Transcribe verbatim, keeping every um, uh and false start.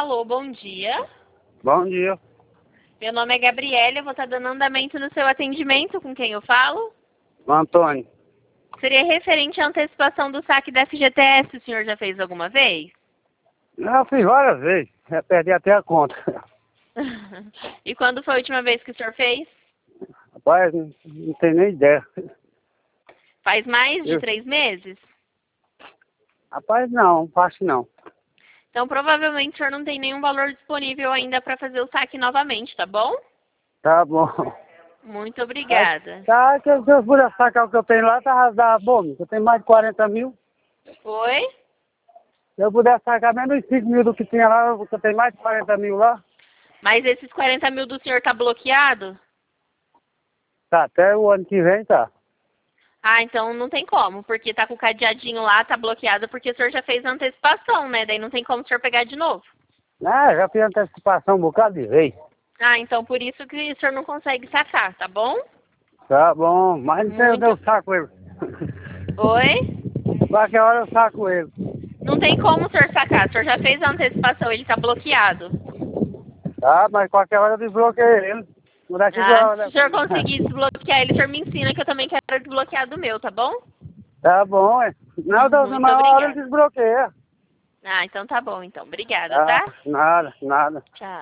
Alô, bom dia. Bom dia. Meu nome é Gabriela, eu vou estar dando andamento no seu atendimento. Com quem eu falo? Antônio. Seria referente à antecipação do saque da F G T S, o senhor já fez alguma vez? Eu fiz várias vezes. Já perdi até a conta. E quando foi a última vez que o senhor fez? Rapaz, não, não tenho nem ideia. Faz mais de Eu... três meses? Rapaz, não, acho não. Então, provavelmente, o senhor não tem nenhum valor disponível ainda para fazer o saque novamente, tá bom? Tá bom. Muito obrigada. Tá, que se eu puder sacar o que eu tenho lá, tá, tá bom. Eu tenho mais de quarenta mil. Oi? Se eu puder sacar menos de cinco mil do que tinha lá, porque eu tenho mais de quarenta mil lá. Mas esses quarenta mil do senhor tá bloqueado? Tá, até o ano que vem tá. Ah, então não tem como, porque tá com o cadeadinho lá, tá bloqueado, porque o senhor já fez a antecipação, né? Daí não tem como o senhor pegar de novo. Ah, já fiz antecipação um bocado de vez. Ah, então por isso que o senhor não consegue sacar, tá bom? Tá bom, mas não sei onde Muito... eu saco ele. Oi? Qualquer hora eu saco ele. Não tem como o senhor sacar, o senhor já fez a antecipação, ele tá bloqueado. Tá, mas qualquer hora eu desbloqueio ele. Não dá que Ah, igual, se né? o senhor conseguir desbloquear ele, o senhor me ensina que eu também quero desbloquear do meu, tá bom? Tá bom, é. Não, na Muito maior hora eu obrigada. desbloqueia. Ah, então tá bom, então. Obrigada, Tá, tá? nada, nada. Tchau.